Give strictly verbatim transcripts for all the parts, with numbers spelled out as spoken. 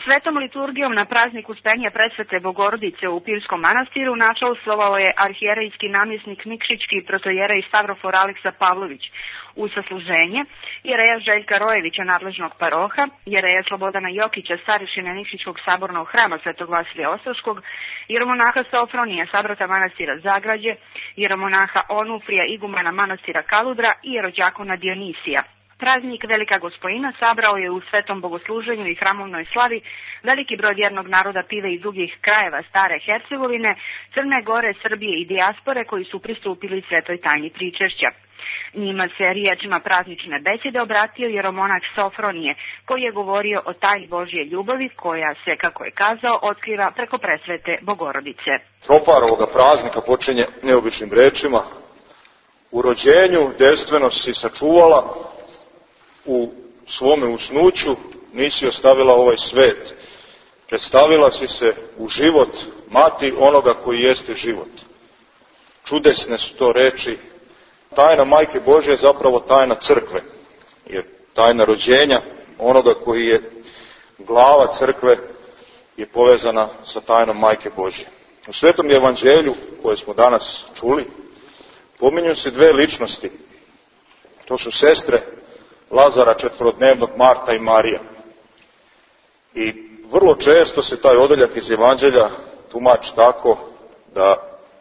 Svetom liturgijom na praznik Uspenja Presvete Bogorodice u Pirskom manastiru načalstvovao je arhijerejski namjesnik Nikšićki protojerej Stavrofor Aleksa Pavlović. U sasluženje jereja Željka Rojevića, nadležnog paroha, jereja Slobodana Jokića, starešine Nikšićkog sabornog hrama Svetog Vasilija Ostroškog, jeromonaha Sofronija, sabrata manastira Zagrađe, jeromonaha Onufrija, igumana manastira Kaludra i jerođakona Dionisija. Praznik Velika Gospojina sabrao je u svetom bogosluženju i hramovnoj slavi veliki broj vjernog naroda Pive iz drugih krajeva Stare Hercegovine, Crne Gore, Srbije i dijaspore koji su pristupili svetoj tajni pričešća. Njima se riječima praznične besede obratio jeromonah Sofronije, koji je govorio o tajni Božje ljubavi koja se, kako je kazao, otkriva preko presvete Bogorodice. Tropar ovoga praznika počinje neobičnim rečima: u rođenju devstvenost si sačuvala, u svome usnuću nisi ostavila ovaj svet, predstavila si se u život mati onoga koji jeste život. Čudesne su to reči. Tajna Majke Božje je zapravo tajna crkve, jer tajna rođenja onoga koji je glava crkve je povezana sa tajnom Majke Božje. U Svetom evanđelju koje smo danas čuli pominju se dve ličnosti. To su sestre Lazara četvorodnevnog, Marta i Marija. I vrlo često se taj odeljak iz evanđelja tumači tako da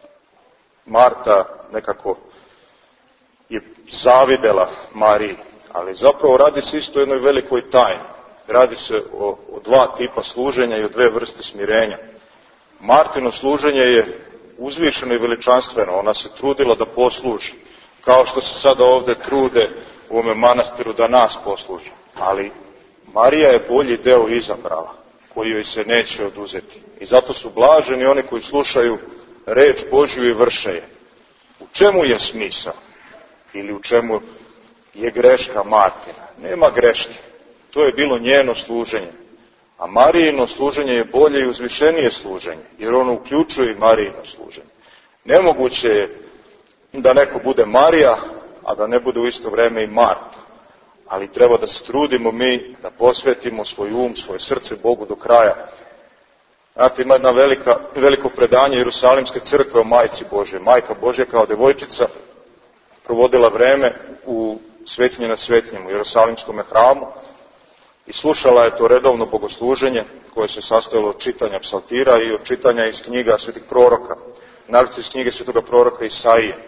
Marta nekako je zavidela Mariji, ali zapravo radi se isto o jednoj velikoj tajni. Radi se o, o dva tipa služenja i o dve vrste smirenja. Martino služenje je uzvišeno i veličanstveno, ona se trudila da posluži, kao što se sada ovde trude u ovome manastiru da nas posluži. Ali Marija je bolji deo izabrala, koji joj se neće oduzeti. I zato su blaženi oni koji slušaju reč Božju i vrše je. U čemu je smisao? Ili u čemu je greška Martina? Nema greške. To je bilo njeno služenje. A Marijino služenje je bolje i uzvišenije služenje, jer ono uključuje i Marijino služenje. Nemoguće je da neko bude Marija, a da ne bude u isto vreme i Marta. Ali treba da se trudimo mi da posvetimo svoj um, svoje srce Bogu do kraja. Znate, ima jedna velika, veliko predanje Jerusalimske crkve o Majci Božje. Majka Božja kao devojčica provodila vreme u svetinji nad svetinjem, u Jerusalimskom hramu, i slušala je to redovno bogosluženje koje se sastojalo od čitanja psaltira i od čitanja iz knjiga svetih proroka, naročito iz knjige svetoga proroka Isaije.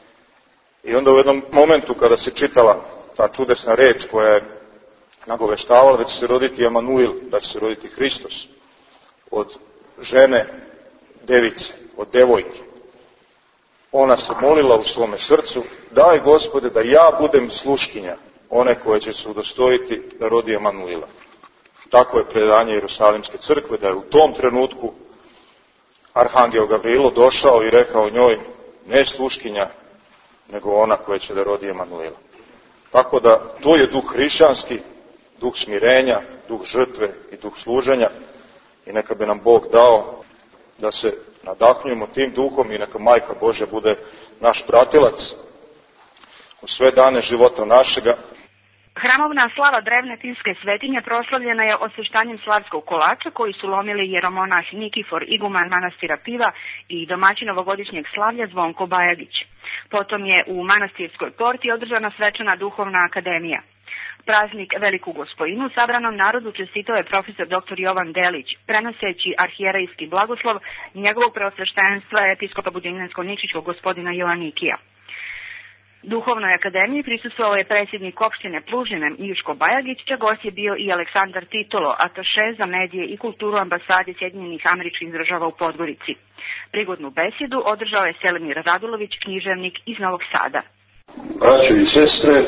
I onda u jednom momentu kada se čitala ta čudesna reč koja je nagoveštavala da će se roditi Emanuil, da će se roditi Hristos, od žene device, od devojke, ona se molila u svome srcu: daj Gospode da ja budem sluškinja one koje će se udostojiti da rodi Emanuila. Tako je predanje Jerusalimske crkve, da je u tom trenutku Arhangel Gavrilo došao i rekao njoj: ne sluškinja, nego ona koja će da rodi Emanuila. Tako da to je duh hrišćanski, duh smirenja, duh žrtve i duh služenja, i neka bi nam Bog dao da se nadahnujemo tim duhom i neka Majka Božja bude naš pratilac u sve dane života našega. Hramovna slava drevne pivske svetinje proslavljena je osveštanjem slavskog kolača koji su lomili jeromonah Nikifor, iguman manastira Piva, i domaćin novogodišnjeg slavlja Zvonko Bajagić. Potom je u manastirskoj porti održana svečana duhovna akademija. Praznik Veliku Gospojinu sabranom narodu čestitao je profesor doktor Jovan Delić, prenoseći arhijerejski blagoslov njegovog preosveštenstva episkopa Budimljansko-Nikšićkog gospodina Joanikija. Duhovnoj akademiji prisustvovao je predsjednik opštine Plužine Miško Bajagić, čak gost je bio i Aleksandar Titolo, ataše za medije i kulturu ambasade Sjedinjenih Američkih Država u Podgorici. Prigodnu besedu održao je Selimir Radulović, književnik iz Novog Sada. Braćo i sestre,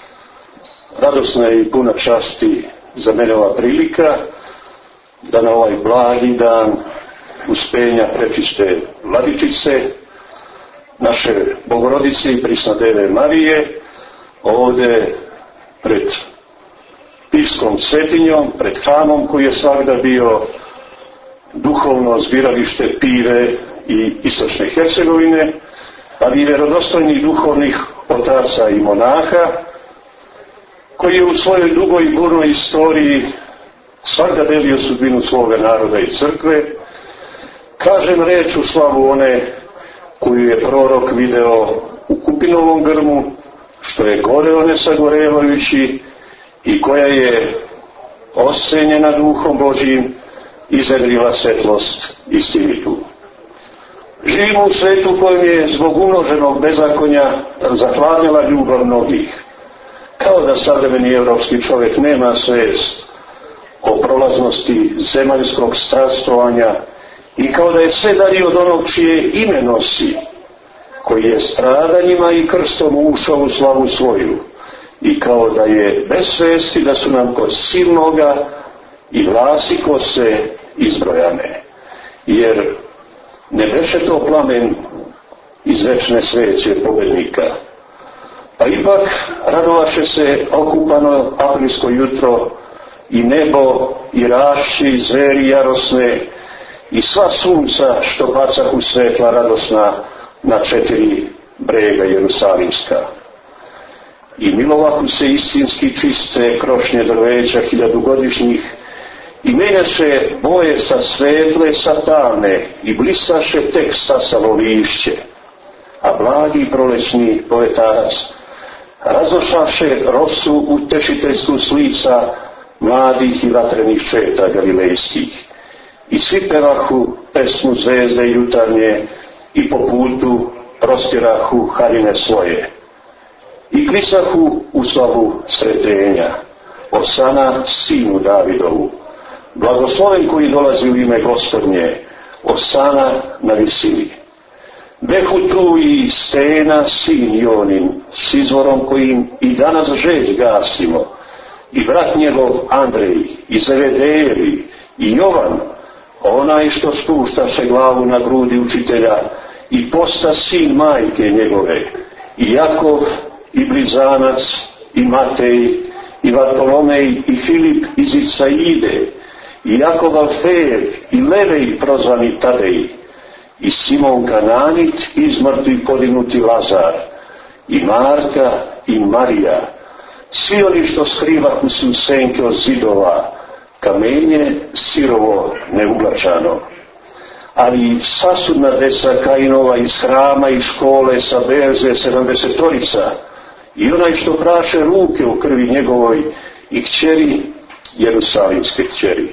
radosna i puna časti za mene ova prilika da na ovaj blagi dan Uspenja Prečiste Vladičice, naše Bogorodice i Prisnadeve Marije, ovde pred Pivskom svetinjom, pred hramom koji je svakda bio duhovno zbiralište Pive i istočne Hercegovine, ali i vjerodostojnih duhovnih otaca i monaha, koji je u svojoj dugoj i burnoj istoriji svakda delio sudbinu svoga naroda i crkve. Kažem reč u slavu one koju je prorok video u kupinovom grmu, što je goreo nesagorevajući i koja je oscenjena duhom Božjim i zagriva svetlost istinitu. Živimo u svetu kojem je zbog umnoženog bezakonja zahladnjela ljubav mnogih. Kao da savremeni evropski čovjek nema svest o prolaznosti zemaljskog strastovanja i kao da je sve dalje od onog čije ime nosi, koji je stradanjima i krstom ušao u slavu svoju, i kao da je bez svesti da su nam kod silnoga i vlasi kose izbrojane. Jer ne beše to plamen iz večne sveće pobednika. Pa ipak radovaše se okupano aprilsko jutro i nebo i rašće i zveri jarosne i sva sunca što bacahu svetla radosna na četiri brega Jerusalimska. I milovahu se istinski čiste krošnje drveća hiljadugodišnjih i menjaše boje sa svetle sa tamne i blisaše tek stasalo lišće, a blagi prolećni poetarac razošaše rosu u tešiteljsku slica mladih i vatrenih četa galilejskih. I svi pevahu pesmu zvezde jutarnje i po putu prostirahu haljine svoje. I klicahu u slavu sretenja, osana sinu Davidovu. Blagosloven koji dolazi u ime Gospodnje, osana na visini. Behu tu i Stena sin Jonin, s izvorom kojim i danas žeć gasimo, i brat njegov Andrej, i Zevedejevi, i Jovan, onaj što spuštaše glavu na grudi učitelja, i posta sin majke njegove, i Jakov, i Blizanac, i Matej, i Vartolomej, i Filip iz Isaide, i Jakov Alfejev, i Levej prozvani Tadej, i Simon Kananit, iz mrtvih podignuti Lazar, i Marka, i Marija, svi oni što skrivahu su senke od zidova, kamenje sirovo neuglačano. Ali sasudna deca Kainova iz hrama i škole sa berze sedamdesetorica, i onaj što praše ruke u krvi njegovoj, i kćeri Jerusalimske kćeri.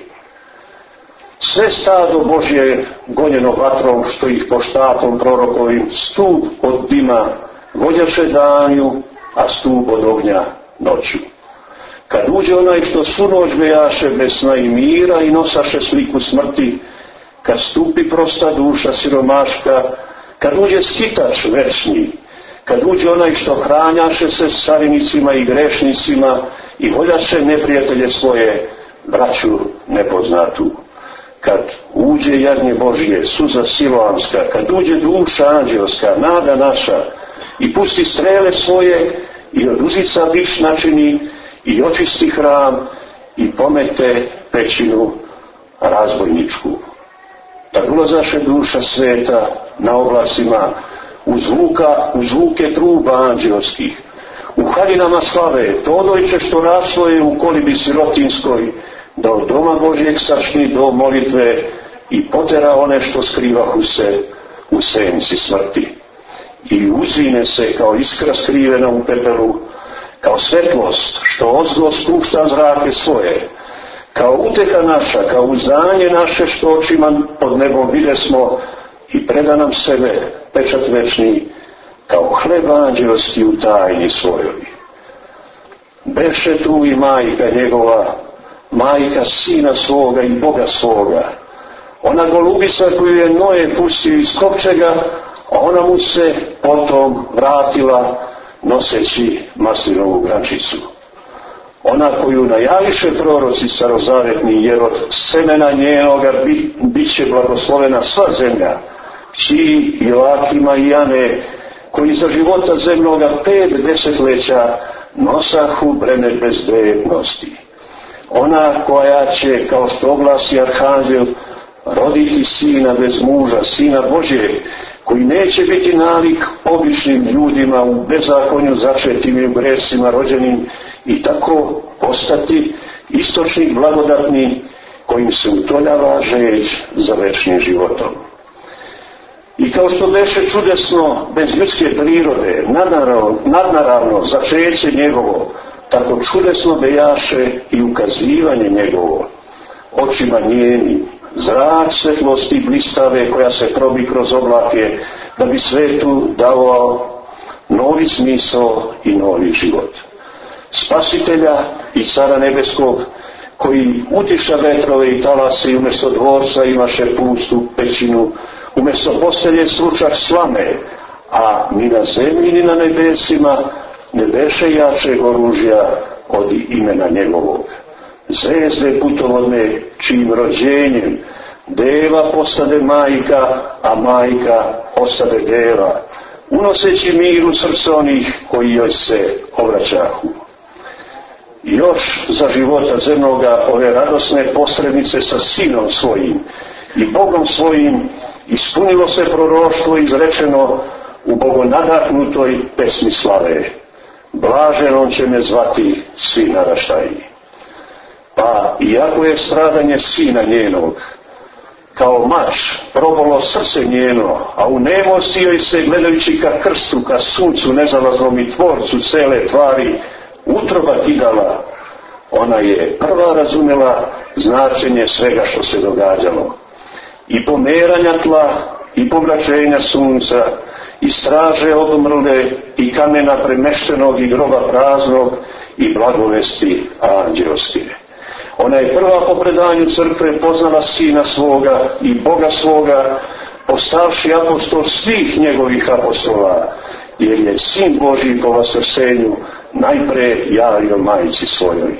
Sve stado Božje gonjeno vatrom, što ih po štapom prorokovim stup od dima vodjaše danju, a stup od ognja noću. Kad uđe onaj što svu noć bejaše bez sna i mira i nosaše sliku smrti, kad stupi prosta duša siromaška, kad uđe skitač večni, kad uđe onaj što hranjaše se s carinicima i grešnicima i voljaše neprijatelje svoje, braću nepoznatu. Kad uđe jagnje Božje, suza siloamska, kad uđe duša anđelska, nada naša, i pusti strele svoje, i od uzica biš načini, i očisti hram, i pomete pećinu razbojničku. Tad ulazaše duša sveta na oblasima, u zvuka, u zvuke truba anđelskih, u haljinama slave, to dojče što raslo je u kolibi sirotinskoj, da od doma Božjeg sačni do molitve i potera one što skrivahu se u senci smrti. I uzvine se kao iskra skrivena u pepelu, kao svetlost što ozgo spušta zrake svoje, kao uteha naša, kao uzdanje naše što očima pod nebom videsmo, i preda nam sebe pečat večni, kao hleb anđelski u tajni svojoj. Beše tu i majka njegova, majka sina svoga i Boga svoga, ona golubica koju je Noe pustio iz kovčega, a ona mu se potom vratila noseći maslinovu grančicu. Ona koju najaviše proroci starozavetni, jer od semena njenoga bi, bit će blagoslovena sva zemlja, kći Joakima i Jane, koji za života zemljoga pet desetleća nosahu breme bezdejetnosti. Ona koja će, kao što oglasi arhanđel, roditi sina bez muža, sina Božjeg, koji neće biti nalik običnim ljudima u bezakonju začetim i u gresima rođenim, i tako postati istočnik blagodatni kojim se utoljava žeđ za večnim životom. I kao što beše čudesno bez ljudske prirode, nadnaravno, nadnaravno začeće njegovo, tako čudesno bejaše i ukazivanje njegovo, očima njeni, zrak svetlosti blistave koja se probi kroz oblake, da bi svetu davao novi smisao i novi život. Spasitelja i cara nebeskog, koji utiša vetrove i talase i umjesto dvorca imaše pustu pećinu, umjesto postelje slučak slame, a ni na zemlji ni na nebesima ne beše jačeg oružja od imena njegovog. Zvezde putovodne, čijim rođenjem deva postade majka, a majka ostade deva, unoseći mir u srce onih koji joj se obraćahu. Još za života zemnoga ove radosne posrednice sa sinom svojim i Bogom svojim ispunilo se proroštvo izrečeno u bogonadahnutoj pesmi slave. Blažen on će me zvati svi naraštaji. Pa iako je stradanje sina njenog kao mač probalo srce njeno, a u nemosti joj se gledajući ka krstu, ka suncu nezalaznom i tvorcu cele tvari utroba kidala, ona je prva razumjela značenje svega što se događalo. I pomeranja tla, i povraćenja sunca, i straže odumrle, i kamena premeštenog, i groba praznog, i blagovesti anđeoske. Ona je prva po predanju crkve poznala sina svoga i Boga svoga, postavši apostol svih njegovih apostola, jer je sin Božji po vaskrsenju najpre javio majci svojoj.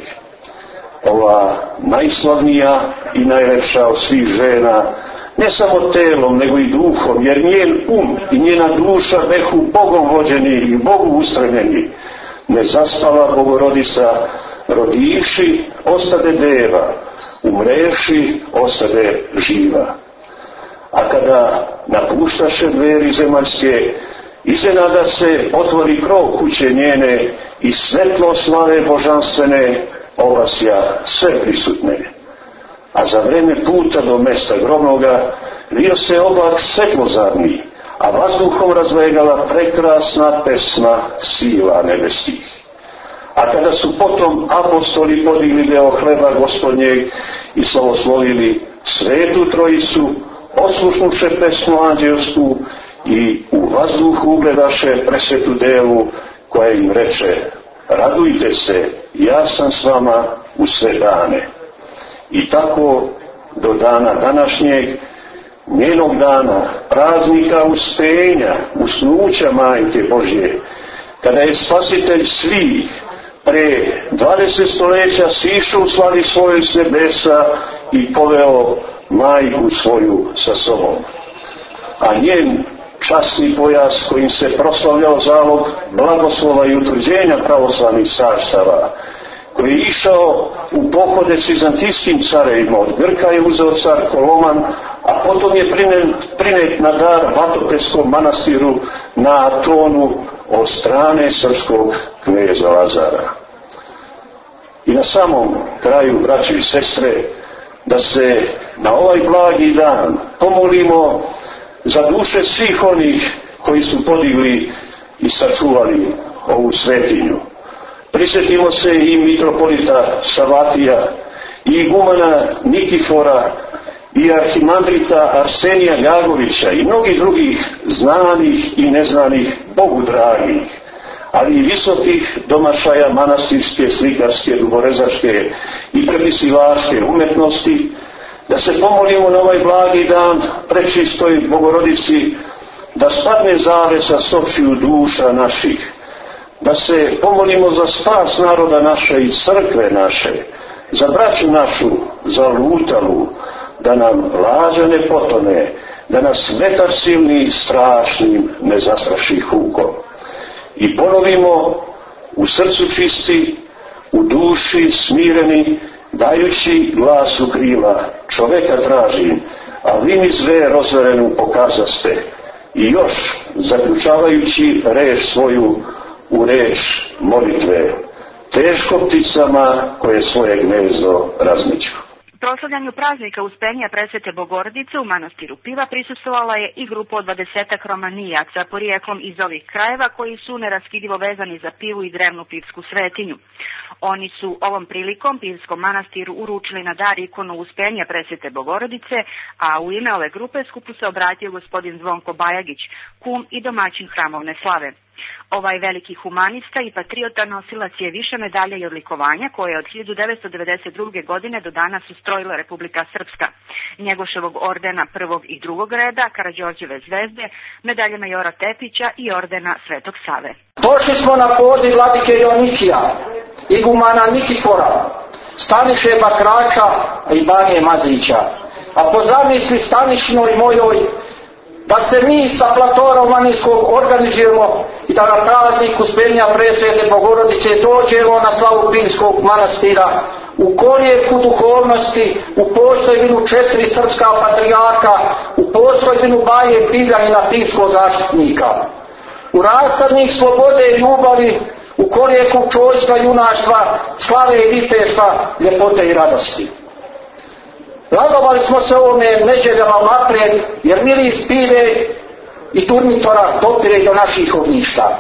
Ova najslavnija i najlepša od svih žena, ne samo telom, nego i duhom, jer njen um i njena duša behu Bogom vođeni i Bogu ustremljeni, ne zaspala Bogorodica, rodivši, ostade deva, umrevši, ostade živa. A kada napuštaše dveri zemaljske, iznenada se otvori krov kuće njene i svetlo slave božanstvene ovlasja sve prisutne. A za vreme puta do mesta grobnoga vio se oblak svetlozarni, a vazduhom razlegala prekrasna pesma sila nebeskih. A kada su potom apostoli podigli deo hleba Gospodnjeg i slavoslovili Svetu Trojicu, oslušnuše pesmu anđelsku i u vazduhu ugledaše presvetu devu koja im reče: radujte se, ja sam s vama u sve dane. I tako do dana današnjeg, njenog dana, praznika uspenja, usnuća Majke Božje, kada je Spasitelj svih pre dvadeset stoljeća sišao u slavi svojoj s nebesa i poveo majku svoju sa sobom. A njen časni pojas kojim se proslavljao zalog blagoslova i utvrđenja pravoslavnih carstava, koji je išao u pohode s vizantijskim carevima, od Grka je uzeo car Koloman, a potom je prinet na dar Vatopetskom manastiru na Atonu od strane srpskog kneza Lazara. I na samom kraju, braći i sestre, da se na ovaj blagi dan pomolimo za duše svih onih koji su podigli i sačuvali ovu svetinju. Prisjetimo se i mitropolita Savatija, i igumana Nikifora, i arhimandrita Arsenija Ljagovića i mnogih drugih znanih i neznanih Bogu dragih, ali i visokih domašaja manastirske, slikarske, duborezačke i prepisivačke umetnosti, da se pomolimo na ovaj blagi dan prečistoj Bogorodici, da spadne zavesa s očiju duša naših, da se pomolimo za spas naroda naše i crkve naše, za braću našu, za lutalu, da nam lađa ne potone, da nas vetar silni strašnim ne zastraši hukom. I ponovimo u srcu čisti, u duši smireni, dajući glas u krila, čoveka tražim, a vi mi zve rozverenu pokazaste. I još, zaključavajući reč svoju u reč molitve, teško pticama koje svoje gnezdo razmeću. Proslavljanju praznika Uspenja Presvete Bogorodice u manastiru Piva prisustvovala je i grupa od dvadesetak romanijaca porijeklom iz ovih krajeva koji su neraskidivo vezani za Pivu i drevnu pivsku svetinju. Oni su ovom prilikom Pivskom manastiru uručili na dar ikonu Uspenja Presvete Bogorodice, a u ime ove grupe skupu se obratio gospodin Zvonko Bajagić, kum i domaćin hramovne slave. Ovaj veliki humanista i patriota nosilac je više medalja i odlikovanja koje od hiljadu devetsto devedeset druge. godine do danas ustrojila Republika Srpska, Njegoševog ordena prvog i drugog reda, Karađorđeve zvezde, medalje majora Tepića i ordena Svetog Save. Došli smo na poziv vladike Jonikija, igumana Nikifora, Staniše Bakrača i Banije Mazića, a po zamisli Stanišnoj mojoj da se mi sa platora Romanijskog organizujemo i da na praznik Uspenja Presvete Bogorodice dođemo na slavu Pivskog manastira u koljeku duhovnosti, u postojbinu četiri srpska patrijarha, u postojbinu Baje Pivljanina Pivskog zaštitnika, u rasadnik slobode i ljubavi, u koljeku čojstva, junaštva, slave i viteštva, ljepote i radosti. Radovali smo se ovome neđeljama naprijed, jer miris pive i turmitora dopire do naših ognjišta.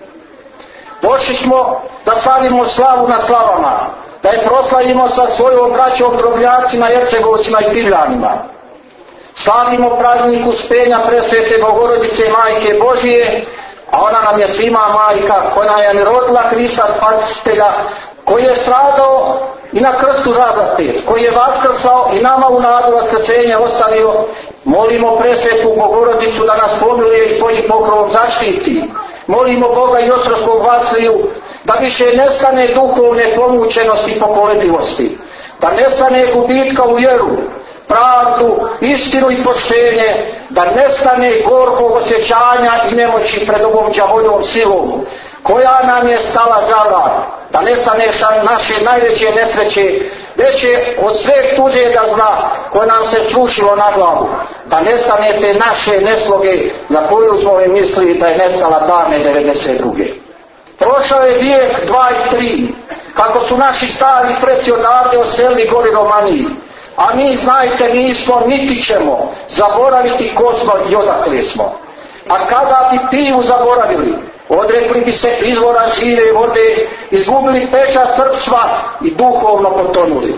Došli smo da slavimo slavu na slavama, da je proslavimo sa svojom braćom, drobljacima, Jercegovcima i Pivljanima. Slavimo praznik Uspenja Presvete Bogorodice Majke Božije, a ona nam je svima majka, koja je rodila Hrista Spasitelja, koji je stradao i na krstu razapet, koji je vaskrsao i nama u nadu vaskrsenja ostavio. Molimo Presvetu Bogorodicu da nas pomiluje i svojim pokrovom zaštiti. Molimo Boga i Ostroškog Vasiliju da više nestane duhovne pomučenosti i pokolebljivosti, da nestane gubitka u vjeru, pravdu, istinu i poštenje, da nestane gorkog osjećanja i nemoći pred ovom đavoljom silom koja nam je stala za vrat, da nestane naše najveće nesreće, veće od sve tuđe da zna koje nam se srušilo na glavu, da nestane te naše nesloge na koju smo mi mislili da je nestala davne devedeset druge. Prošao je vijek dva i tri, kako su naši stari preci odavde oselili gori Romaniji, a mi, znajte, nismo niti ćemo zaboraviti ko smo i odakle smo. A kada bi Pivu zaboravili, odrekli bi se izvora žive vode, izgubili pečat srpstva i duhovno potonuli.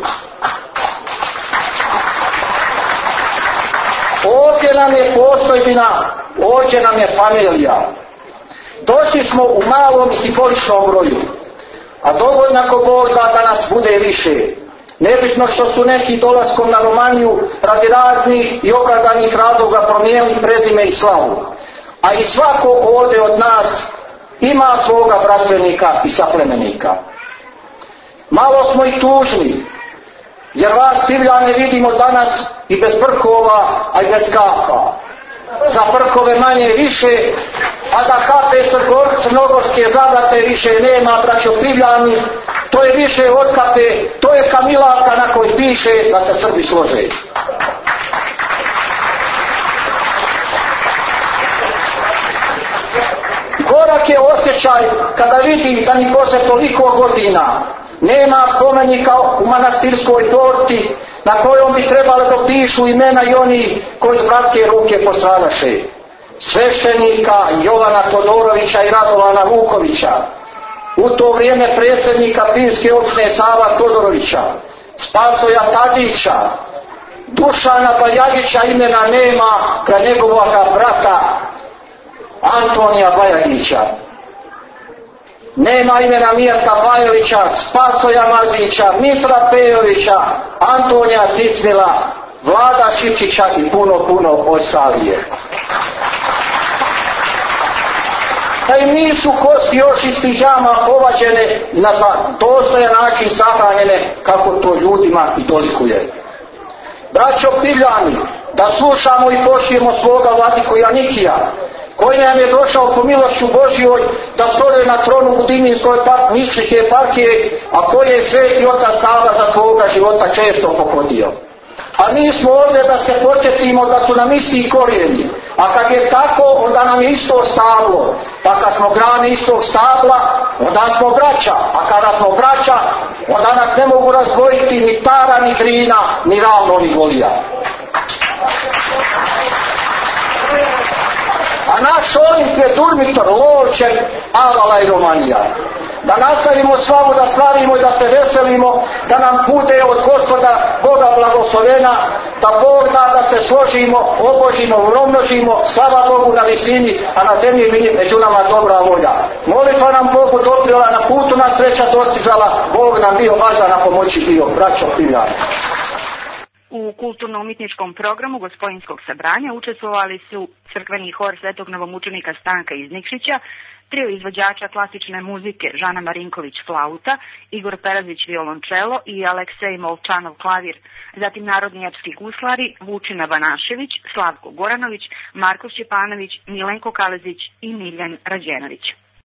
Ovdje nam je postojbina, ovdje nam je familija. Došli smo u malom i simboličnom broju, a dovoljno ako Bog da da nas bude više. Nebitno što su neki dolaskom na Romaniju radi raznih i opravdanih razloga promijenili prezime i slavu. A i svako ovdje od nas ima svoga bratstvenika i saplemenika. Malo smo i tužni, jer vas Pivljane vidimo danas i bez brkova, a i bez kafa. Za brkove manje više, a da kape crnogorske zabrate više nema, braćo Pivljani, to je više od kape, to je kamilavka na kojoj piše da se Srbi slože. Gorak je osjećaj kada vidim da ni posle toliko godina nema spomenika u manastirskoj torti na kojom bi trebali da pišu imena i oni koji bratske ruke postradaše. Sveštenika Jovana Todorovića i Radovana Vukovića, u to vrijeme predsjednika Pivske opštine Sava Todorovića, Spasoja Tadića, Dušana Bajagića, imena nema, kraj njegovoga brata Antonija Bajagića. Nema imena Mirka Bajovića, Spasoja Mazića, Mitra Pejovića, Antonija Cicmila, Vlada Šipčića i puno, puno ostalije. Da im nisu kosti još iz pijama povađene i na dostojan način sahranjene kako to ljudima i dolikuje. Braćo Pivljani, da slušamo i poštujemo svoga vladiku Janikija, koji nam je došao po milošću Božjoj da stoji na tronu Budimlinskoj Nikšićke eparhije, a koji je sveti otac Sava za svoga života često pohodio. A mi smo ovdje da se podsjetimo da su nam isti korijeni, a kad je tako, onda nam je isto stalo. Pa kad smo grane istog stabla, onda smo braća, a kada smo braća, onda nas ne mogu razdvojiti ni Tara, ni Drina, ni Ravno, ni Golija. A naš Olimp je Durmitor, Lovćen, Avala i Romanija. Da nastavimo slavu, da slavimo i da se veselimo, da nam bude od Gospoda Boga blagoslovena, da Bog da da se složimo, obožimo, uromnožimo, slava Bogu na visini, a na zemlji među nama dobra volja. Molitva nam Bogu doprijela, na putu nas sreća dostizala, Bog nam bio važan, na pomoći bio, braćo Pivljani. U kulturno-umjetničkom programu Gospodinskog sabranja učestvovali su crkveni hor Svetog novomučenika Stanka iz Nikšića, trio izvođača klasične muzike Žana Marinković flauta, Igor Perazić violončelo i Aleksej Molčanov klavir, zatim narodni epski guslari Vučina Banašević, Slavko Goranović, Marko Šćepanović, Milenko Kalezić i Miljan Rađenović.